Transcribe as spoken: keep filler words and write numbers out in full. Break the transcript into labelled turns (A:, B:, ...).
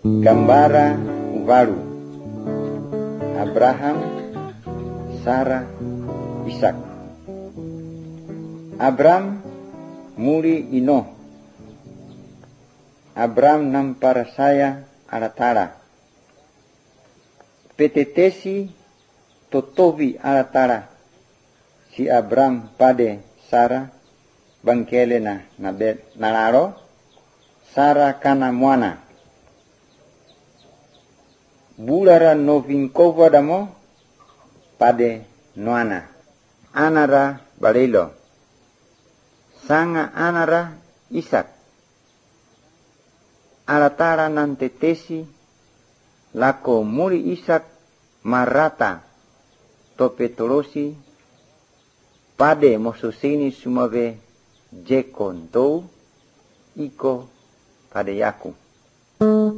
A: Gambara baru Abraham, Sarah, Ishak. Abram muri ino. Abram nampara saya alatara. Petetesi totobi alatara. Si Abram pade Sarah bangkele na nabet nalaro. Sarah kana muana. Bulara novinkova damo pade noana. Anara balelo. Sanga anara Ishak. Alatara nantetesi lako muri Ishak marata tope tolosi pade mososini sumave jekon tou iko pade yaku.